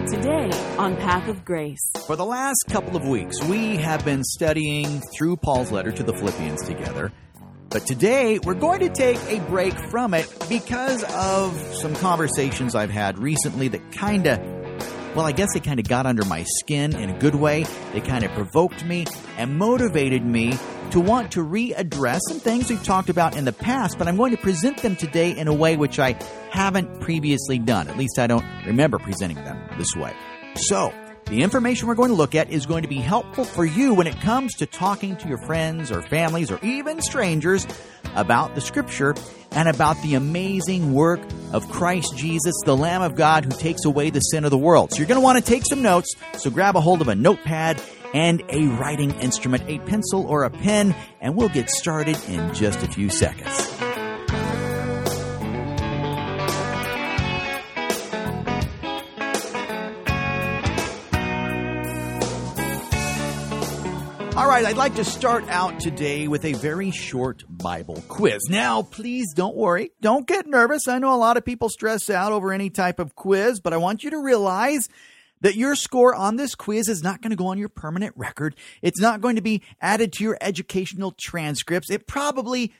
Today on Path of Grace. For the last couple of weeks, we have been studying through Paul's letter to the Philippians together. But today, we're going to take a break from it because of some conversations I've had recently that I guess they kind of got under my skin in a good way. They kind of provoked me and motivated me to want to readdress some things we've talked about in the past, but I'm going to present them today in a way which I haven't previously done. At least I don't remember presenting them this way. So, the information we're going to look at is going to be helpful for you when it comes to talking to your friends or families or even strangers about the Scripture and about the amazing work of Christ Jesus, the Lamb of God who takes away the sin of the world. So you're going to want to take some notes, so grab a hold of a notepad and a writing instrument, a pencil or a pen, and we'll get started in just a few seconds. All right, I'd like to start out today with a very short Bible quiz. Now, please don't worry. Don't get nervous. I know a lot of people stress out over any type of quiz, but I want you to realize that your score on this quiz is not going to go on your permanent record. It's not going to be added to your educational transcripts. It probably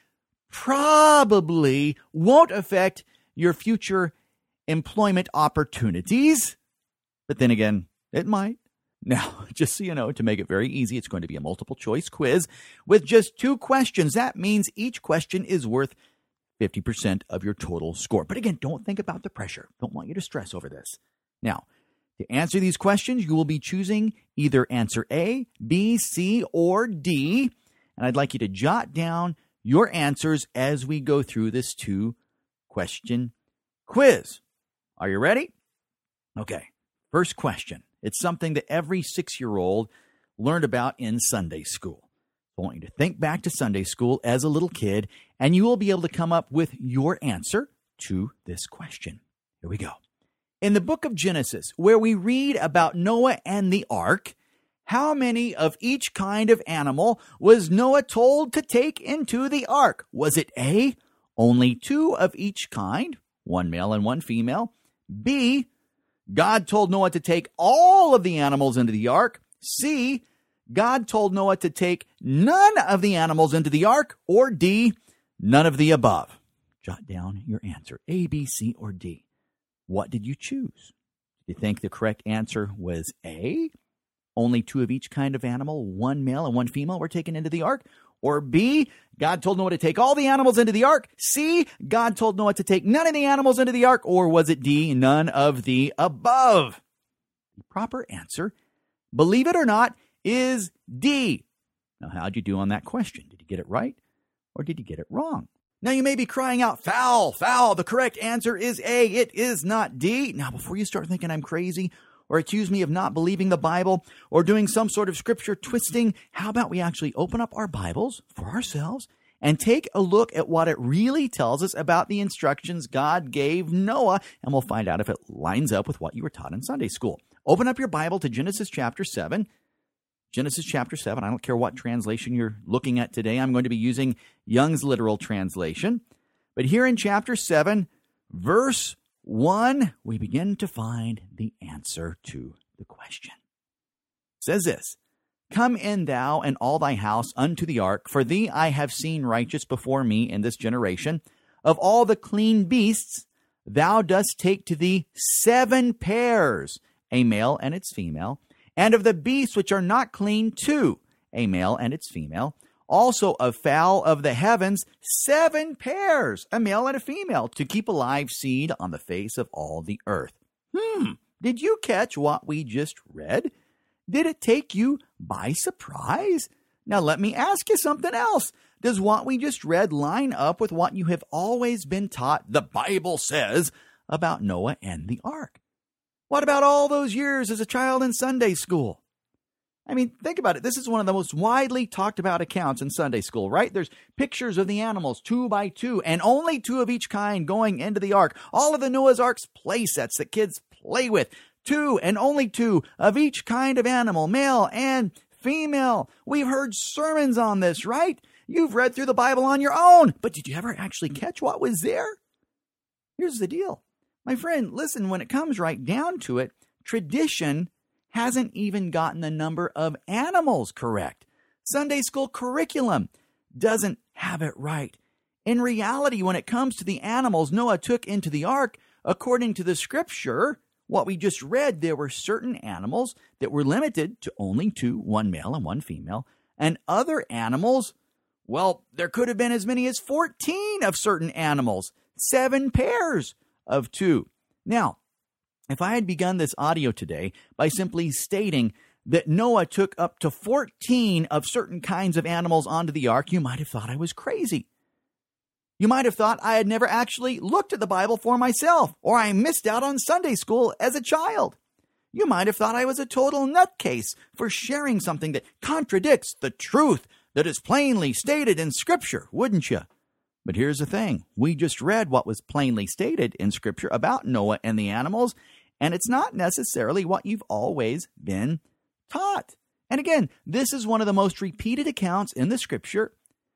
won't affect your future employment opportunities. But then again, it might. Now, just so you know, to make it very easy, it's going to be a multiple choice quiz with just 2 questions. That means each question is worth 50% of your total score. But again, don't think about the pressure. Don't want you to stress over this. Now, to answer these questions, you will be choosing either answer A, B, C, or D. And I'd like you to jot down your answers as we go through this 2-question quiz. Are you ready? Okay, first question. It's something that every 6-year-old learned about in Sunday school. I want you to think back to Sunday school as a little kid, and you will be able to come up with your answer to this question. Here we go. In the book of Genesis, where we read about Noah and the ark, how many of each kind of animal was Noah told to take into the ark? Was it A, only 2 of each kind, 1 male and 1 female? B, God told Noah to take all of the animals into the ark? C, God told Noah to take none of the animals into the ark? Or D, none of the above? Jot down your answer, A, B, C, or D. What did you choose? Do you think the correct answer was A, only 2 of each kind of animal, 1 male and 1 female, were taken into the ark? Or B, God told Noah to take all the animals into the ark? C, God told Noah to take none of the animals into the ark? Or was it D, none of the above? The proper answer, believe it or not, is D. Now, how'd you do on that question? Did you get it right or did you get it wrong? Now, you may be crying out, foul, foul. The correct answer is A. It is not D. Now, before you start thinking I'm crazy or accuse me of not believing the Bible or doing some sort of scripture twisting, how about we actually open up our Bibles for ourselves and take a look at what it really tells us about the instructions God gave Noah, and we'll find out if it lines up with what you were taught in Sunday school. Open up your Bible to Genesis chapter 7. Genesis chapter 7. I don't care what translation you're looking at today. I'm going to be using Young's literal translation. But here in chapter 7, verse 1, we begin to find the answer to the question. It says this, Come in thou and all thy house unto the ark, for thee I have seen righteous before me in this generation. Of all the clean beasts, thou dost take to thee 7 pairs, a male and its female, and of the beasts which are not clean 2, a male and its female, also of fowl of the heavens 7 pairs, a male and a female, to keep alive seed on the face of all the earth. Did you catch what we just read? Did it take you by surprise? Now let me ask you something else. Does what we just read line up with what you have always been taught the Bible says about Noah and the ark? What about all those years as a child in Sunday school? I mean, think about it. This is one of the most widely talked about accounts in Sunday school, right? There's pictures of the animals 2 by 2 and only 2 of each kind going into the ark. All of the Noah's Ark's play sets that kids play with. 2 and only 2 of each kind of animal, male and female. We've heard sermons on this, right? You've read through the Bible on your own. But did you ever actually catch what was there? Here's the deal. My friend, listen, when it comes right down to it, tradition hasn't even gotten the number of animals correct. Sunday school curriculum doesn't have it right. In reality, when it comes to the animals Noah took into the ark, according to the scripture, what we just read, there were certain animals that were limited to only two, one male and one female, and other animals, well, there could have been as many as 14 of certain animals, 7 pairs of 2. Now, if I had begun this audio today by simply stating that Noah took up to 14 of certain kinds of animals onto the ark, you might have thought I was crazy. You might have thought I had never actually looked at the Bible for myself, or I missed out on Sunday school as a child. You might have thought I was a total nutcase for sharing something that contradicts the truth that is plainly stated in Scripture, wouldn't you? But here's the thing. We just read what was plainly stated in Scripture about Noah and the animals, and it's not necessarily what you've always been taught. And again, this is one of the most repeated accounts in the Scripture,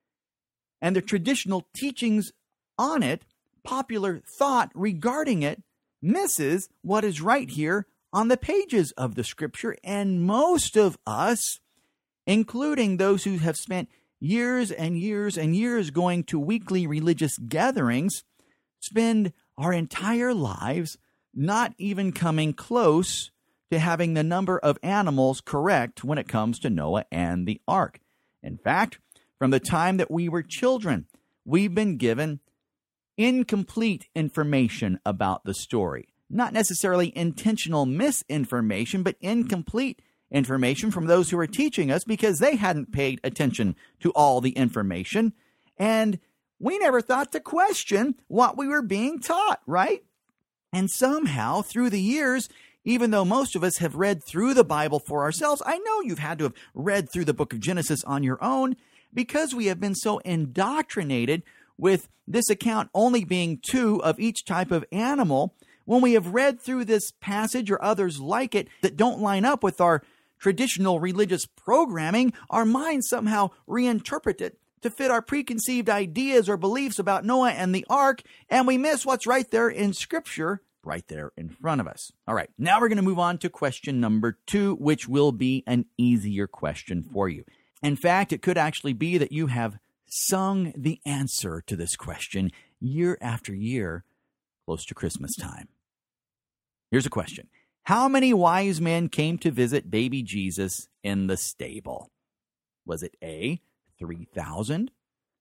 and the traditional teachings on it, popular thought regarding it, misses what is right here on the pages of the Scripture. And most of us, including those who have spent years and years and years going to weekly religious gatherings, spend our entire lives not even coming close to having the number of animals correct when it comes to Noah and the ark. In fact, from the time that we were children, we've been given incomplete information about the story. Not necessarily intentional misinformation, but incomplete information from those who were teaching us because they hadn't paid attention to all the information. And we never thought to question what we were being taught, right? And somehow, through the years, even though most of us have read through the Bible for ourselves, I know you've had to have read through the book of Genesis on your own, because we have been so indoctrinated with this account only being 2 of each type of animal. When we have read through this passage or others like it that don't line up with our traditional religious programming, our minds somehow reinterpret it to fit our preconceived ideas or beliefs about Noah and the ark, and we miss what's right there in Scripture, right there in front of us. All right, now we're going to move on to question number 2, which will be an easier question for you. In fact, it could actually be that you have sung the answer to this question year after year, close to Christmas time. Here's a question. How many wise men came to visit baby Jesus in the stable? Was it A, 3,000,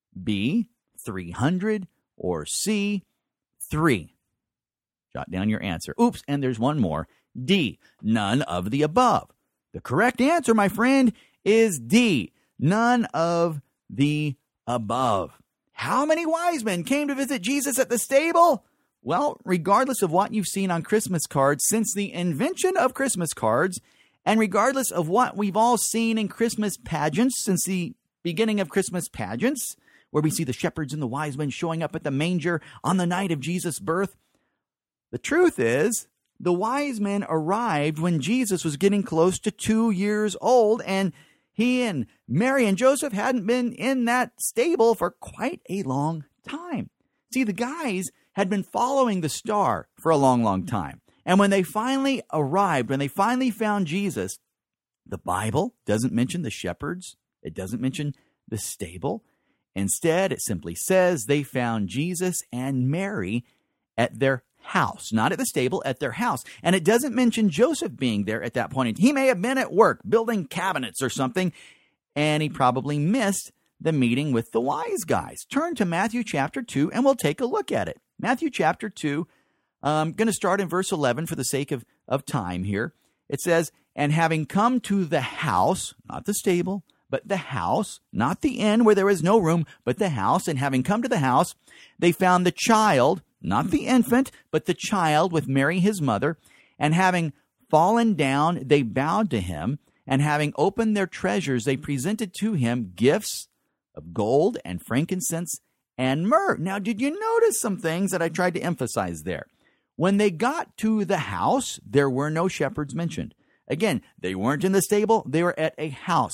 B, 300, or C, 3? Jot down your answer. Oops, and there's one more. D, none of the above. The correct answer, my friend, is D, none of the above. How many wise men came to visit Jesus at the stable? Well, regardless of what you've seen on Christmas cards since the invention of Christmas cards, and regardless of what we've all seen in Christmas pageants since the beginning of Christmas pageants, where we see the shepherds and the wise men showing up at the manger on the night of Jesus' birth, the truth is, the wise men arrived when Jesus was getting close to 2 years old, and he and Mary and Joseph hadn't been in that stable for quite a long time. See, the guys had been following the star for a long, long time. And when they finally arrived, when they finally found Jesus, the Bible doesn't mention the shepherds. It doesn't mention the stable. Instead, it simply says they found Jesus and Mary at their house, not at the stable, at their house. And it doesn't mention Joseph being there at that point. He may have been at work building cabinets or something, and he probably missed the meeting with the wise guys. Turn to Matthew chapter 2, and we'll take a look at it. Matthew chapter 2, I'm going to start in verse 11 for the sake of time here. It says, and having come to the house, not the stable, but the house, not the inn where there is no room, but the house, and having come to the house, they found the child, not the infant, but the child with Mary his mother, and having fallen down, they bowed to him, and having opened their treasures, they presented to him gifts of gold and frankincense and myrrh. Now, did you notice some things that I tried to emphasize there? When they got to the house, there were no shepherds mentioned. Again, they weren't in the stable, they were at a house.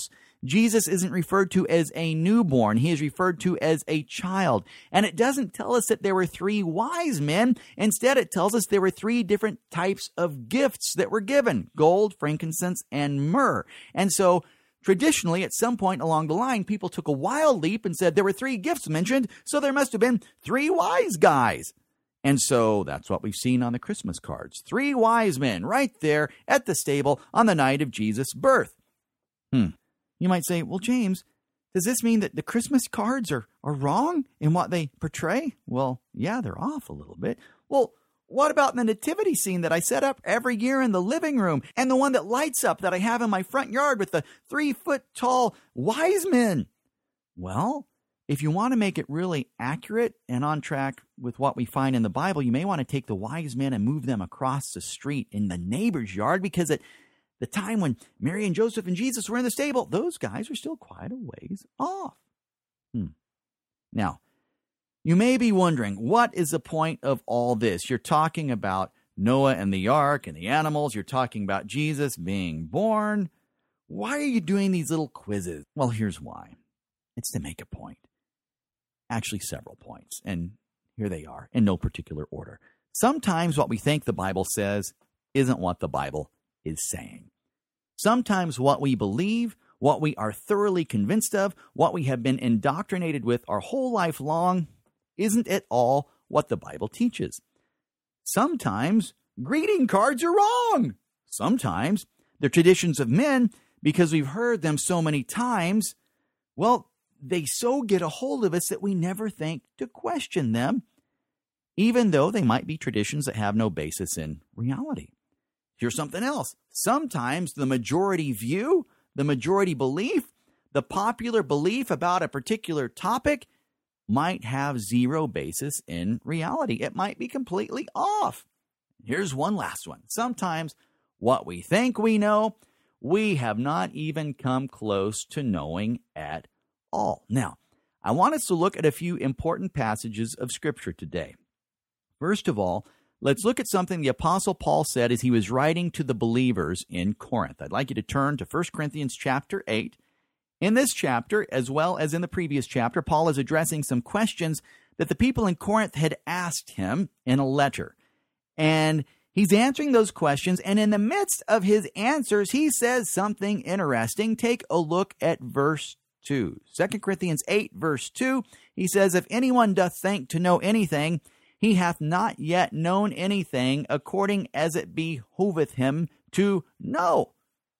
Jesus isn't referred to as a newborn. He is referred to as a child. And it doesn't tell us that there were 3 wise men. Instead, it tells us there were 3 different types of gifts that were given: gold, frankincense, and myrrh. And so, traditionally, at some point along the line, people took a wild leap and said there were 3 gifts mentioned, so there must have been 3 wise guys. And so that's what we've seen on the Christmas cards. 3 wise men right there at the stable on the night of Jesus' birth. You might say, well, James, does this mean that the Christmas cards are wrong in what they portray? Well, yeah, they're off a little bit. Well, what about the nativity scene that I set up every year in the living room, and the one that lights up that I have in my front yard with the 3-foot-tall wise men? Well, if you want to make it really accurate and on track with what we find in the Bible, you may want to take the wise men and move them across the street in the neighbor's yard, because at the time when Mary and Joseph and Jesus were in the stable, those guys are still quite a ways off. Now, you may be wondering, what is the point of all this? You're talking about Noah and the ark and the animals. You're talking about Jesus being born. Why are you doing these little quizzes? Well, here's why. It's to make a point. Actually, several points. And here they are, in no particular order. Sometimes what we think the Bible says isn't what the Bible is saying. Sometimes what we believe, what we are thoroughly convinced of, what we have been indoctrinated with our whole life long, isn't at all what the Bible teaches. Sometimes greeting cards are wrong. Sometimes the traditions of men, because we've heard them so many times, well, they so get a hold of us that we never think to question them, even though they might be traditions that have no basis in reality. Here's something else. Sometimes the majority view, the majority belief, the popular belief about a particular topic might have zero basis in reality. It might be completely off. Here's one last one. Sometimes what we think we know, we have not even come close to knowing at all. Now, I want us to look at a few important passages of Scripture today. First of all, let's look at something the Apostle Paul said as he was writing to the believers in Corinth. I'd like you to turn to 1 Corinthians chapter 8. In this chapter, as well as in the previous chapter, Paul is addressing some questions that the people in Corinth had asked him in a letter. And he's answering those questions, and in the midst of his answers, he says something interesting. Take a look at verse 2. 2 Corinthians 8, verse 2, he says, "If anyone doth think to know anything, he hath not yet known anything according as it behoveth him to know."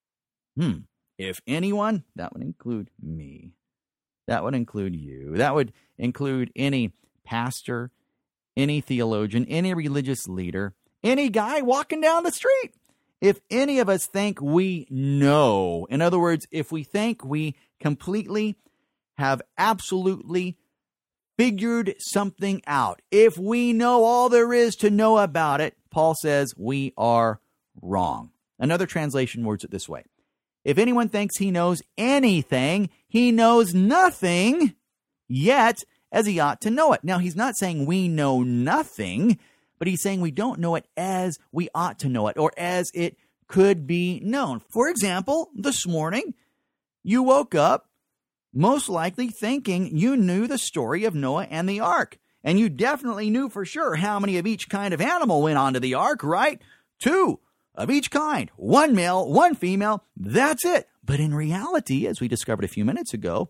If anyone, that would include me. That would include you. That would include any pastor, any theologian, any religious leader, any guy walking down the street. If any of us think we know, in other words, if we think we completely have absolutely figured something out, if we know all there is to know about it, Paul says we are wrong. Another translation words it this way. If anyone thinks he knows anything, he knows nothing yet as he ought to know it. Now, he's not saying we know nothing, but he's saying we don't know it as we ought to know it or as it could be known. For example, this morning, you woke up most likely thinking you knew the story of Noah and the ark. And you definitely knew for sure how many of each kind of animal went onto the ark, right? 2 of each kind. 1 male, 1 female. That's it. But in reality, as we discovered a few minutes ago,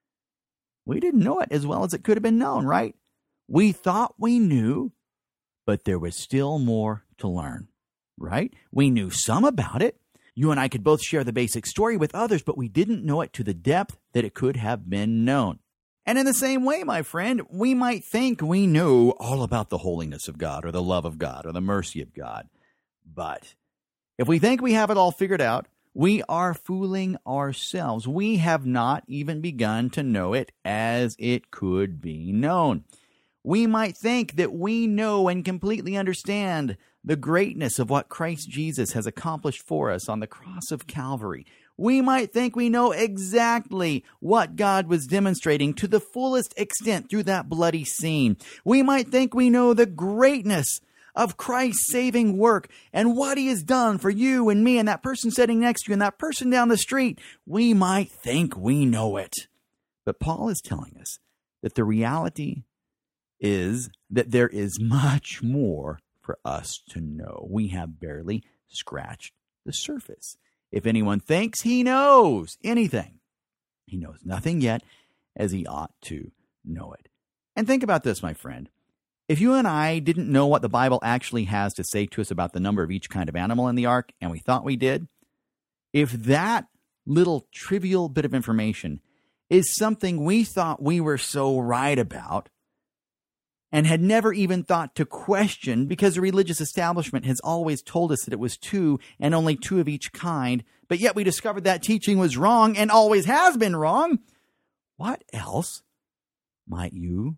we didn't know it as well as it could have been known, right? We thought we knew, but there was still more to learn, right? We knew some about it. You and I could both share the basic story with others, but we didn't know it to the depth that it could have been known. And in the same way, my friend, we might think we know all about the holiness of God or the love of God or the mercy of God. But if we think we have it all figured out, we are fooling ourselves. We have not even begun to know it as it could be known. We might think that we know and completely understand the greatness of what Christ Jesus has accomplished for us on the cross of Calvary. We might think we know exactly what God was demonstrating to the fullest extent through that bloody scene. We might think we know the greatness of Christ's saving work and what he has done for you and me and that person sitting next to you and that person down the street, we might think we know it. But Paul is telling us that the reality is that there is much more for us to know. We have barely scratched the surface. If anyone thinks he knows anything, he knows nothing yet as he ought to know it. And think about this, my friend. If you and I didn't know what the Bible actually has to say to us about the number of each kind of animal in the ark, and we thought we did, if that little trivial bit of information is something we thought we were so right about and had never even thought to question because the religious establishment has always told us that it was 2 and only 2 of each kind, but yet we discovered that teaching was wrong and always has been wrong, what else might you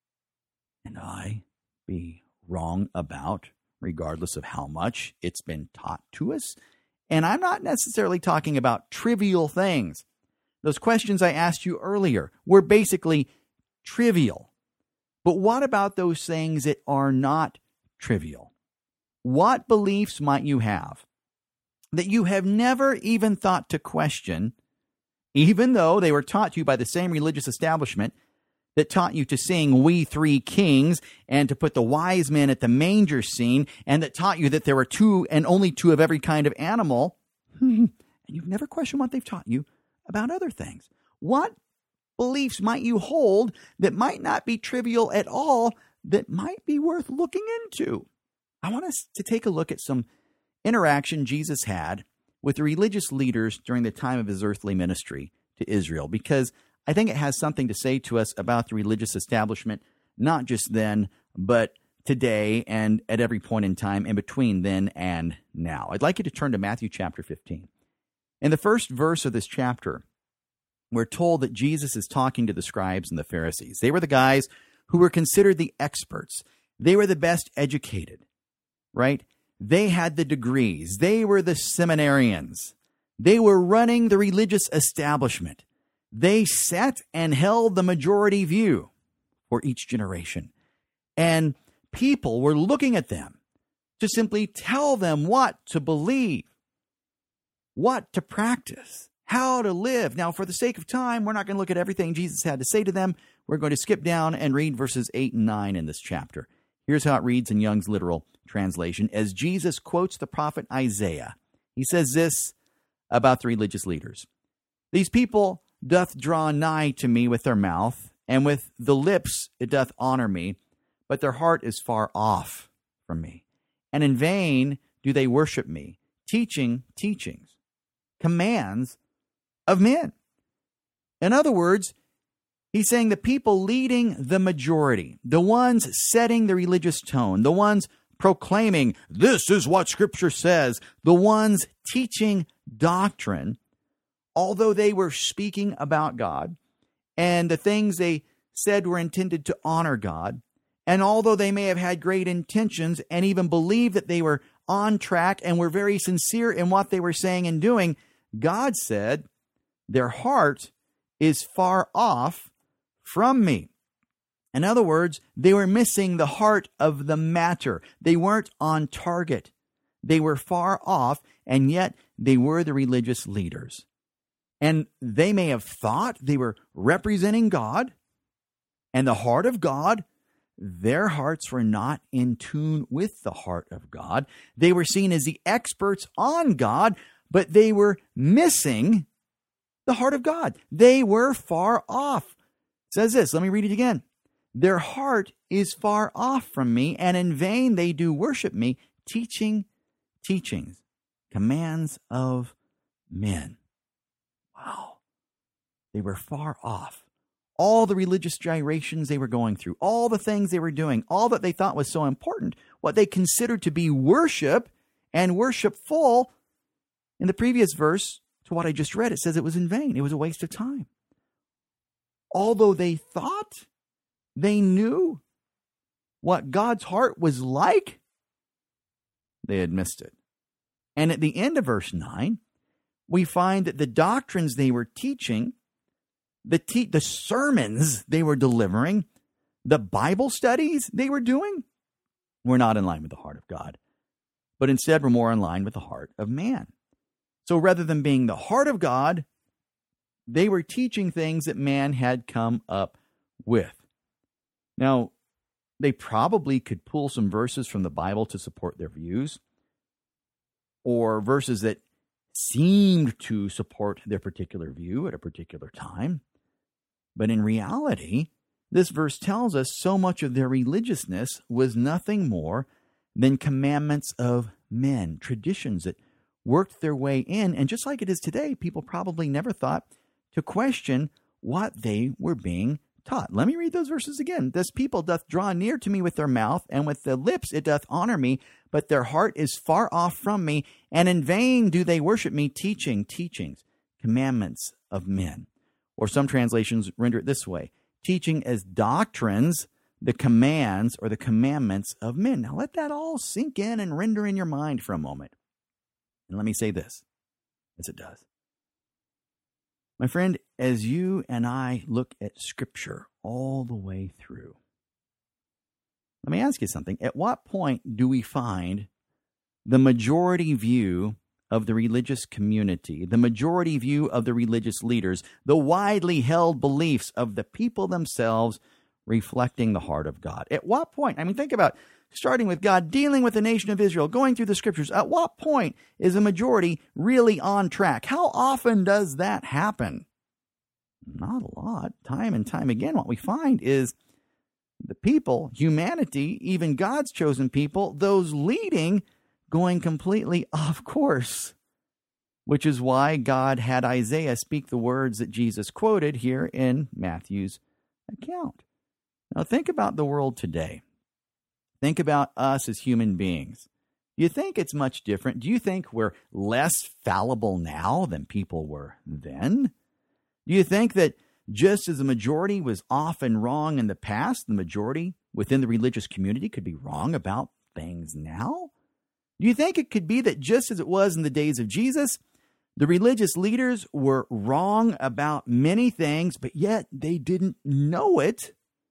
and I be wrong about, regardless of how much it's been taught to us? And I'm not necessarily talking about trivial things. Those questions I asked you earlier were basically trivial. But what about those things that are not trivial? What beliefs might you have that you have never even thought to question, even though they were taught to you by the same religious establishment that taught you to sing "We Three Kings" and to put the wise men at the manger scene, and that taught you that there were 2 and only 2 of every kind of animal, and you've never questioned what they've taught you about other things? What beliefs might you hold that might not be trivial at all, that might be worth looking into? I want us to take a look at some interaction Jesus had with the religious leaders during the time of his earthly ministry to Israel, because I think it has something to say to us about the religious establishment, not just then, but today and at every point in time in between then and now. I'd like you to turn to Matthew chapter 15. In the first verse of this chapter, we're told that Jesus is talking to the scribes and the Pharisees. They were the guys who were considered the experts. They were the best educated, right? They had the degrees. They were the seminarians. They were running the religious establishment. They set and held the majority view for each generation. And people were looking at them to simply tell them what to believe, what to practice, how to live. Now, for the sake of time, we're not going to look at everything Jesus had to say to them. We're going to skip down and read verses 8 and 9 in this chapter. Here's how it reads in Young's literal translation. As Jesus quotes the prophet Isaiah, he says this about the religious leaders. These people doth draw nigh to me with their mouth, and with the lips it doth honor me, but their heart is far off from me. And in vain do they worship me, teaching teachings, commands of men. In other words, he's saying the people leading the majority, the ones setting the religious tone, the ones proclaiming, this is what Scripture says, the ones teaching doctrine, although they were speaking about God, and the things they said were intended to honor God, and although they may have had great intentions and even believed that they were on track and were very sincere in what they were saying and doing, God said, their heart is far off from me. In other words, they were missing the heart of the matter. They weren't on target. They were far off, and yet they were the religious leaders. And they may have thought they were representing God and the heart of God. Their hearts were not in tune with the heart of God. They were seen as the experts on God, but they were missing the heart of God. They were far off. It says this, let me read it again. Their heart is far off from me, and in vain they do worship me, teaching teachings, commands of men. Wow. They were far off. All the religious gyrations they were going through, all the things they were doing, all that they thought was so important, what they considered to be worship and worshipful, in the previous verse to what I just read, it says it was in vain. It was a waste of time. Although they thought they knew what God's heart was like, they had missed it. And at the end of verse 9, we find that the doctrines they were teaching, the sermons they were delivering, the Bible studies they were doing, we're not in line with the heart of God, but instead we're more in line with the heart of man. So rather than being the heart of God, they were teaching things that man had come up with. Now, they probably could pull some verses from the Bible to support their views, or verses that seemed to support their particular view at a particular time. But in reality, this verse tells us so much of their religiousness was nothing more than commandments of men, traditions that worked their way in. And just like it is today, people probably never thought to question what they were being taught. Let me read those verses again. This people doth draw near to me with their mouth, and with their lips it doth honor me, but their heart is far off from me, and in vain do they worship me, teachings, commandments of men. Or some translations render it this way: teaching as doctrines the commands or the commandments of men. Now let that all sink in and render in your mind for a moment. And let me say this, as it does. My friend, as you and I look at Scripture all the way through, let me ask you something. At what point do we find the majority view of the religious community, the majority view of the religious leaders, the widely held beliefs of the people themselves reflecting the heart of God? At what point? I mean, think about starting with God dealing with the nation of Israel, going through the Scriptures. At what point is a majority really on track? How often does that happen? Not a lot. Time and time again, what we find is the people, humanity, even God's chosen people, those leading, going completely off course, which is why God had Isaiah speak the words that Jesus quoted here in Matthew's account. Now think about the world today. Think about us as human beings. Do you think it's much different? Do you think we're less fallible now than people were then? Do you think that just as the majority was often wrong in the past, the majority within the religious community could be wrong about things now? Do you think it could be that just as it was in the days of Jesus, the religious leaders were wrong about many things, but yet they didn't know it?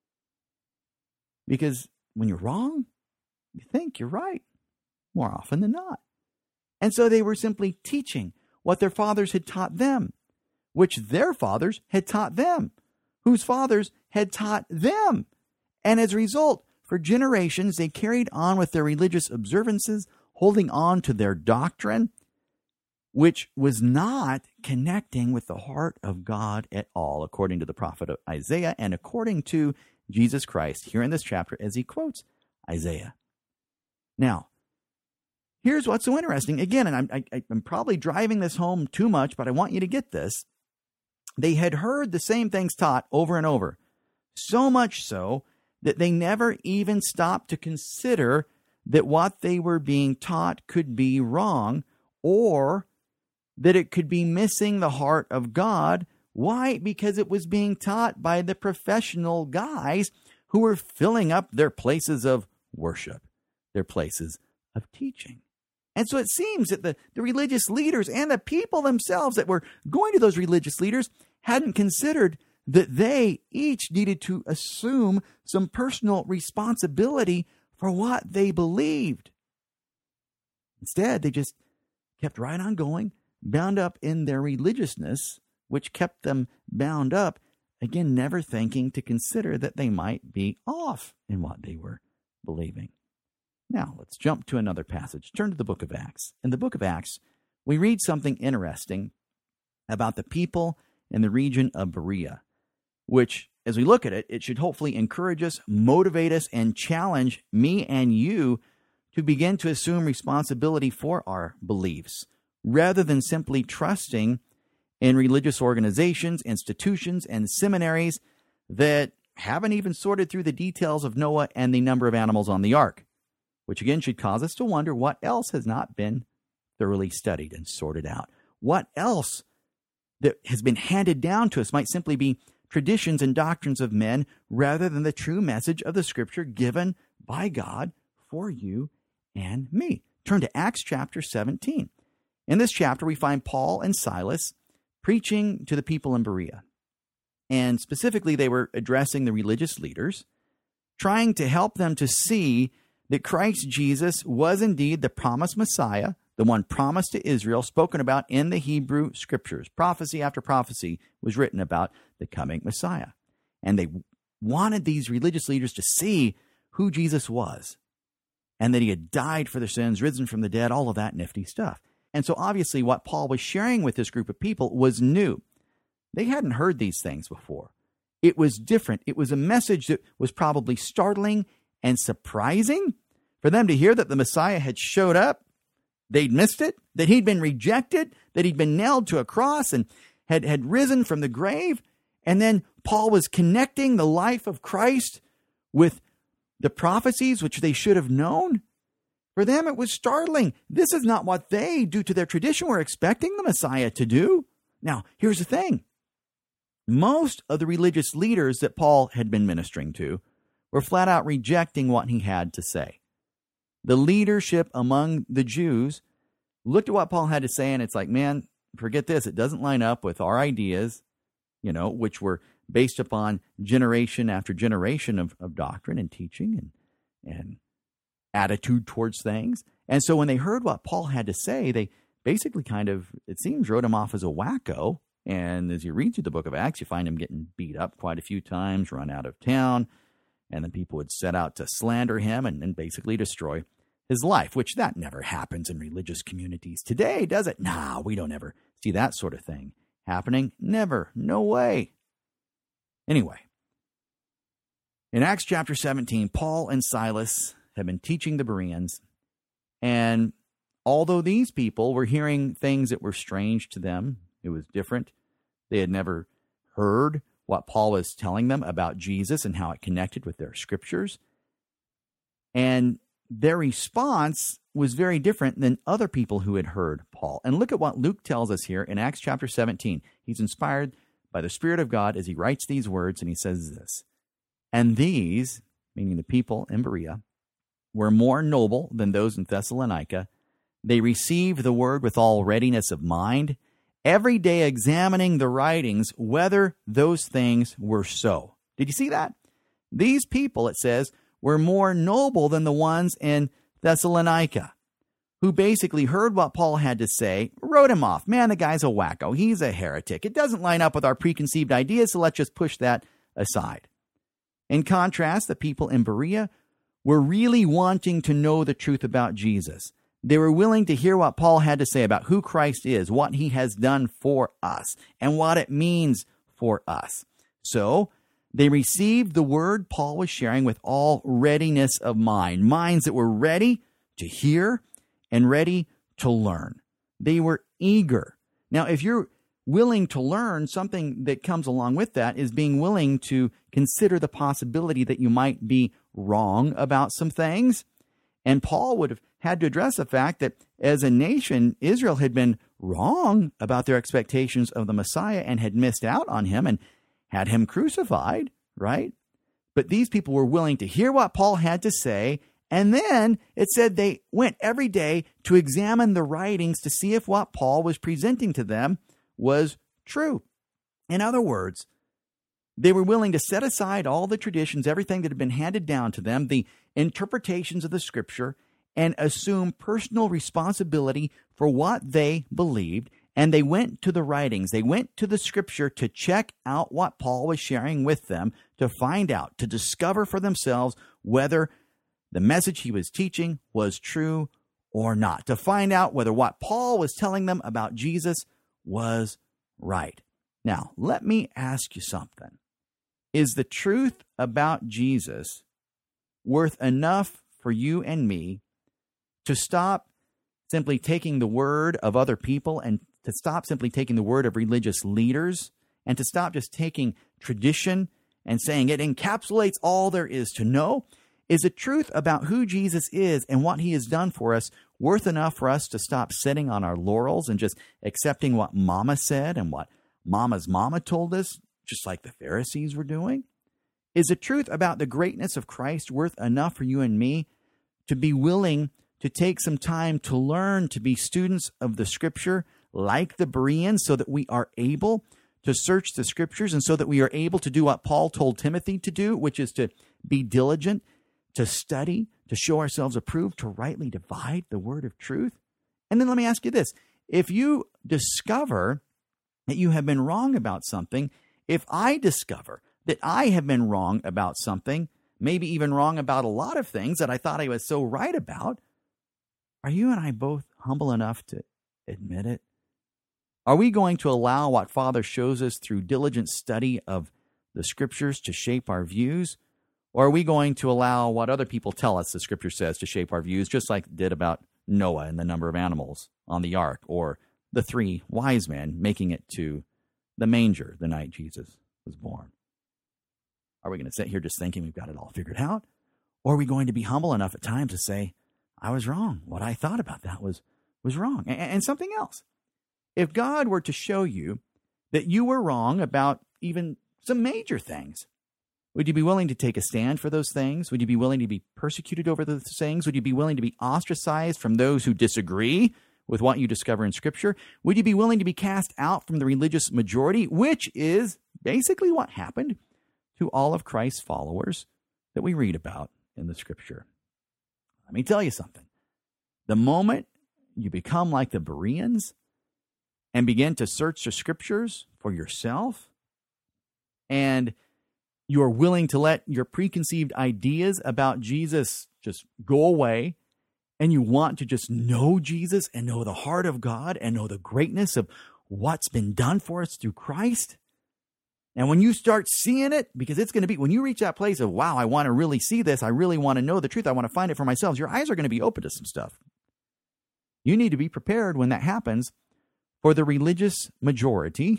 Because when you're wrong, you think you're right, more often than not. And so they were simply teaching what their fathers had taught them, which their fathers had taught them, whose fathers had taught them. And as a result, for generations, they carried on with their religious observances, holding on to their doctrine, which was not connecting with the heart of God at all, according to the prophet Isaiah and according to Jesus Christ here in this chapter as he quotes Isaiah. Now, here's what's so interesting. Again, and I'm probably driving this home too much, but I want you to get this. They had heard the same things taught over and over, so much so that they never even stopped to consider that what they were being taught could be wrong or that it could be missing the heart of God. Why? Because it was being taught by the professional guys who were filling up their places of worship, their places of teaching. And so it seems that the religious leaders and the people themselves that were going to those religious leaders hadn't considered that they each needed to assume some personal responsibility for what they believed. Instead, they just kept right on going, bound up in their religiousness, which kept them bound up, again, never thinking to consider that they might be off in what they were believing. Now, let's jump to another passage. Turn to the book of Acts. In the book of Acts, we read something interesting about the people in the region of Berea, which, as we look at it, it should hopefully encourage us, motivate us, and challenge me and you to begin to assume responsibility for our beliefs, rather than simply trusting in religious organizations, institutions, and seminaries that haven't even sorted through the details of Noah and the number of animals on the ark, which again should cause us to wonder what else has not been thoroughly studied and sorted out. What else that has been handed down to us might simply be traditions and doctrines of men rather than the true message of the Scripture given by God for you and me. Turn to Acts chapter 17. In this chapter, we find Paul and Silas preaching to the people in Berea. And specifically, they were addressing the religious leaders, trying to help them to see that Christ Jesus was indeed the promised Messiah, the one promised to Israel, spoken about in the Hebrew Scriptures. Prophecy after prophecy was written about the coming Messiah. And they wanted these religious leaders to see who Jesus was and that he had died for their sins, risen from the dead, all of that nifty stuff. And so obviously what Paul was sharing with this group of people was new. They hadn't heard these things before. It was different. It was a message that was probably startling and surprising for them to hear that the Messiah had showed up. They'd missed it, that he'd been rejected, that he'd been nailed to a cross and had risen from the grave. And then Paul was connecting the life of Christ with the prophecies which they should have known. For them, it was startling. This is not what they, due to their tradition, were expecting the Messiah to do. Now, here's the thing. Most of the religious leaders that Paul had been ministering to were flat out rejecting what he had to say. The leadership among the Jews looked at what Paul had to say, and it's like, man, forget this. It doesn't line up with our ideas, which were based upon generation after generation of doctrine and teaching and attitude towards things. And so when they heard what Paul had to say, they basically kind of, it seems, wrote him off as a wacko. And as you read through the book of Acts, you find him getting beat up quite a few times, run out of town, and then people would set out to slander him and basically destroy his life, which that never happens in religious communities today, does it? Nah, we don't ever see that sort of thing happening. Never. No way. Anyway, in Acts chapter 17, Paul and Silas have been teaching the Bereans, and although these people were hearing things that were strange to them, it was different. They had never heard what Paul was telling them about Jesus and how it connected with their scriptures. And their response was very different than other people who had heard Paul. And look at what Luke tells us here in Acts chapter 17. He's inspired by the Spirit of God as he writes these words, and he says this, "And these," meaning the people in Berea, "were more noble than those in Thessalonica. They received the word with all readiness of mind, every day examining the writings, whether those things were so." Did you see that? These people, it says, were more noble than the ones in Thessalonica, who basically heard what Paul had to say, wrote him off. Man, the guy's a wacko. He's a heretic. It doesn't line up with our preconceived ideas, so let's just push that aside. In contrast, the people in Berea were really wanting to know the truth about Jesus. They were willing to hear what Paul had to say about who Christ is, what he has done for us, and what it means for us. So they received the word Paul was sharing with all readiness of mind, minds that were ready to hear and ready to learn. They were eager. Now, if you're willing to learn, something that comes along with that is being willing to consider the possibility that you might be wrong about some things. And Paul would have had to address the fact that as a nation, Israel had been wrong about their expectations of the Messiah and had missed out on him and had him crucified, right? But these people were willing to hear what Paul had to say, and then it said they went every day to examine the writings to see if what Paul was presenting to them was true. In other words, they were willing to set aside all the traditions, everything that had been handed down to them, the interpretations of the Scripture, and assume personal responsibility for what they believed. And they went to the writings, they went to the Scripture to check out what Paul was sharing with them, to find out, to discover for themselves whether the message he was teaching was true or not, to find out whether what Paul was telling them about Jesus was right. Now, let me ask you something. Is the truth about Jesus worth enough for you and me to stop simply taking the word of other people and to stop simply taking the word of religious leaders and to stop just taking tradition and saying it encapsulates all there is to know? Is the truth about who Jesus is and what he has done for us worth enough for us to stop sitting on our laurels and just accepting what Mama said and what Mama's mama told us, just like the Pharisees were doing? Is the truth about the greatness of Christ worth enough for you and me to be willing to take some time to learn to be students of the Scripture like the Bereans so that we are able to search the Scriptures and so that we are able to do what Paul told Timothy to do, which is to be diligent, to study, to show ourselves approved, to rightly divide the word of truth? And then let me ask you this. If you discover that you have been wrong about something, if I discover that I have been wrong about something, maybe even wrong about a lot of things that I thought I was so right about, are you and I both humble enough to admit it? Are we going to allow what Father shows us through diligent study of the Scriptures to shape our views? Or are we going to allow what other people tell us the Scripture says to shape our views, just like it did about Noah and the number of animals on the ark, or the 3 wise men making it to the manger the night Jesus was born? Are we going to sit here just thinking we've got it all figured out? Or are we going to be humble enough at times to say, I was wrong. What I thought about that was wrong. And something else. If God were to show you that you were wrong about even some major things, would you be willing to take a stand for those things? Would you be willing to be persecuted over those things? Would you be willing to be ostracized from those who disagree with what you discover in Scripture? Would you be willing to be cast out from the religious majority, which is basically what happened to all of Christ's followers that we read about in the Scripture? Let me tell you something. The moment you become like the Bereans and begin to search the Scriptures for yourself, and you are willing to let your preconceived ideas about Jesus just go away, and you want to just know Jesus and know the heart of God and know the greatness of what's been done for us through Christ, and when you start seeing it, because it's going to be, when you reach that place of, wow, I want to really see this, I really want to know the truth, I want to find it for myself, your eyes are going to be open to some stuff. You need to be prepared when that happens for the religious majority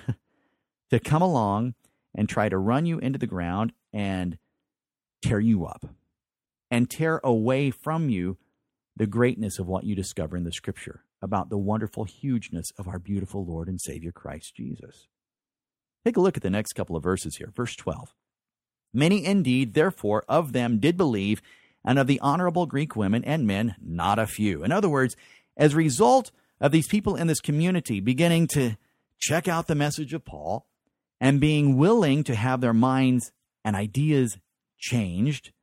to come along and try to run you into the ground and tear you up and tear away from you the greatness of what you discover in the Scripture about the wonderful hugeness of our beautiful Lord and Savior Christ Jesus. Take a look at the next couple of verses here. Verse 12. Many indeed, therefore, of them did believe, and of the honorable Greek women and men, not a few. In other words, as a result of these people in this community beginning to check out the message of Paul and being willing to have their minds and ideas changed,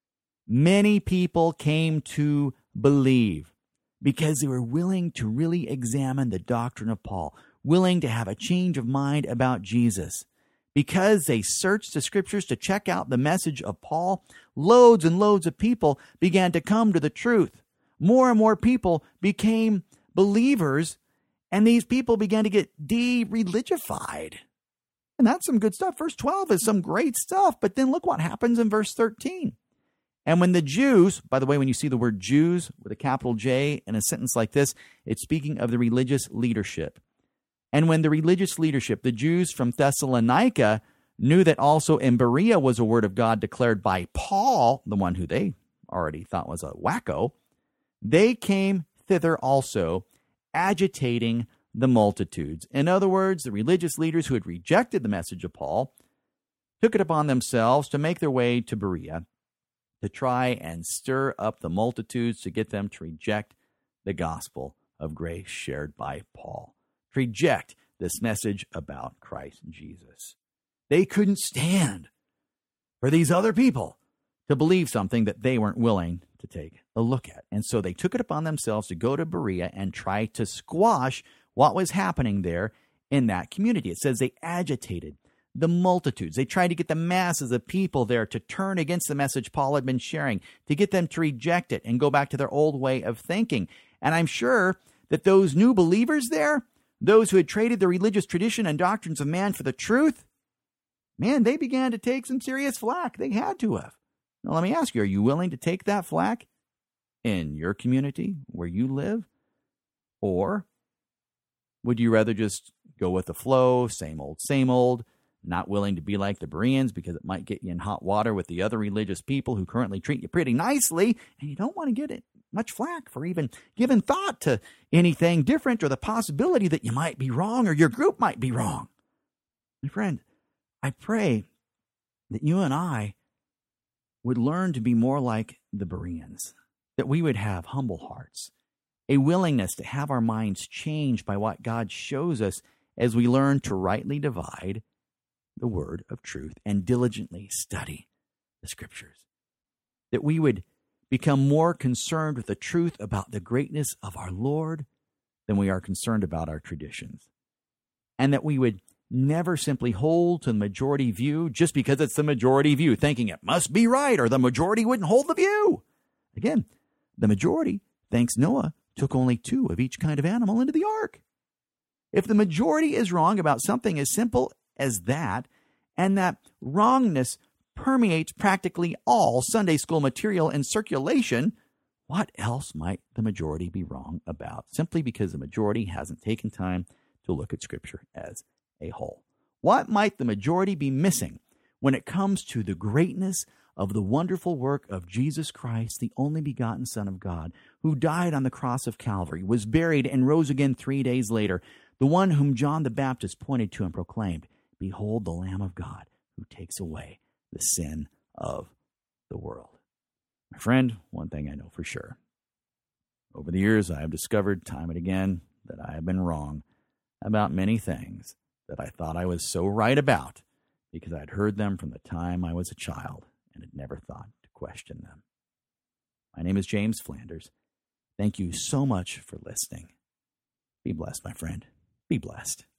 many people came to believe because they were willing to really examine the doctrine of Paul, willing to have a change of mind about Jesus. Because they searched the Scriptures to check out the message of Paul, loads and loads of people began to come to the truth. More and more people became believers, and these people began to get de-religified. And that's some good stuff. Verse 12 is some great stuff, but then look what happens in verse 13. And when the Jews, by the way, when you see the word Jews with a capital J in a sentence like this, it's speaking of the religious leadership. And when the religious leadership, the Jews from Thessalonica, knew that also in Berea was a word of God declared by Paul, the one who they already thought was a wacko, they came thither also, agitating the multitudes. In other words, the religious leaders who had rejected the message of Paul took it upon themselves to make their way to Berea to try and stir up the multitudes to get them to reject the gospel of grace shared by Paul. Reject this message about Christ Jesus. They couldn't stand for these other people to believe something that they weren't willing to take a look at. And so they took it upon themselves to go to Berea and try to squash what was happening there in that community. It says they agitated the multitudes. They tried to get the masses of people there to turn against the message Paul had been sharing, to get them to reject it and go back to their old way of thinking. And I'm sure that those new believers there, those who had traded the religious tradition and doctrines of man for the truth, man, they began to take some serious flack. They had to have. Now, let me ask you, are you willing to take that flack in your community where you live? Or would you rather just go with the flow, same old, not willing to be like the Bereans because it might get you in hot water with the other religious people who currently treat you pretty nicely, and you don't want to get it much flack for even giving thought to anything different or the possibility that you might be wrong or your group might be wrong? My friend, I pray that you and I would learn to be more like the Bereans, that we would have humble hearts, a willingness to have our minds changed by what God shows us as we learn to rightly divide the word of truth and diligently study the Scriptures. That we would become more concerned with the truth about the greatness of our Lord than we are concerned about our traditions. And that we would never simply hold to the majority view just because it's the majority view, thinking it must be right or the majority wouldn't hold the view. Again, the majority thinks Noah took only 2 of each kind of animal into the ark. If the majority is wrong about something as simple as that, and that wrongness permeates practically all Sunday school material in circulation, what else might the majority be wrong about simply because the majority hasn't taken time to look at Scripture as a whole? What might the majority be missing when it comes to the greatness of the wonderful work of Jesus Christ, the only begotten Son of God, who died on the cross of Calvary, was buried, and rose again 3 days later, the one whom John the Baptist pointed to and proclaimed, "Behold the Lamb of God who takes away the sin of the world." My friend, one thing I know for sure. Over the years, I have discovered time and again that I have been wrong about many things that I thought I was so right about because I'd heard them from the time I was a child and had never thought to question them. My name is James Flanders. Thank you so much for listening. Be blessed, my friend. Be blessed.